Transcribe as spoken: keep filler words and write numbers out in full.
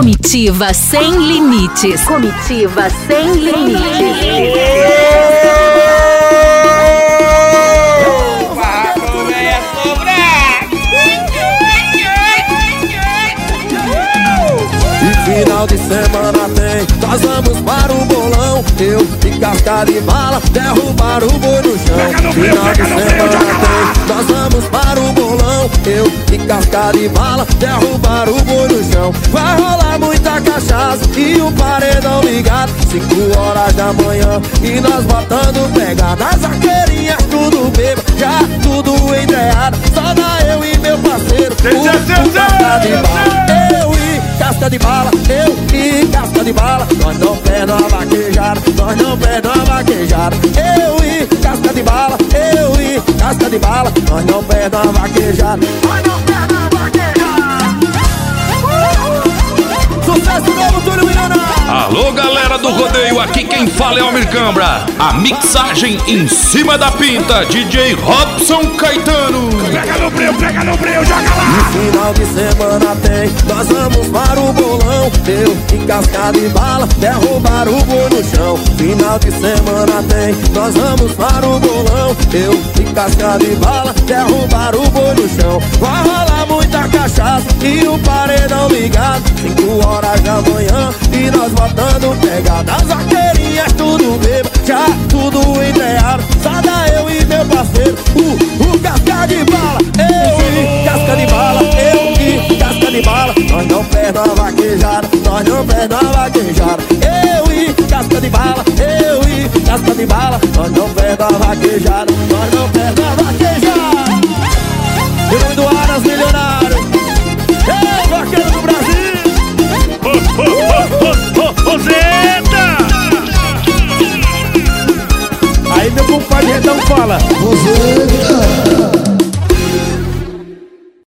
Comitiva sem limites. Comitiva sem limites. Final de semana tem, nós vamos para o bolão. Eu e casca de bala, derrubar o boi no chão. Final de semana tem, nós vamos para o bolão. Eu e casca de bala, derrubar o boi no chão. Vai rolar muita cachaça e o paredão ligado. Cinco horas da manhã e nós botando pegada. As arqueirinhas tudo bêbado, já tudo entreado. Só dá eu e meu parceiro, o, o casca de bala. Eu e casca de bala, eu e casca de bala. Nós não perdemos a vaquejada, nós não perdemos a vaquejada. Eu e casca de bala, eu e casca de bala. Nós não perdemos a vaquejada, nós não perdemos a vaquejada. Sucesso novo, Túlio Milionário. Alô, galera do rodeio, aqui quem fala é Almir Cambra. A mixagem em cima da pinta, D J Robson Caetano. Pega no breu, pega no breu, joga lá. No final de semana tem, nós vamos para o bolão. Eu e casca de bala, derrubar o boi no chão. Final de semana tem, nós vamos para o bolão. Eu e casca de bala, derrubar o boi no chão. Vai rolar muita cachaça e o paredão ligado. Cinco horas da manhã e nós botando pegada. As arqueirinhas tudo bêbado, já tudo entreado. Só dá eu e meu parceiro, o, o casca de bala. Eu e casca de bala, eu e casca de bala. Nós não perdemos a vaquejada, nós não perdemos a vaquejada. Eu e casca de bala, eu e casca de bala. Nós não perdemos a vaquejada, nós não perdemos a vaquejada. Em nome do Aras Milionário, ei, vaqueiro do Brasil. Ô, ô, ô, ô, ô, Zeta! Aí meu compadre Redão fala: Você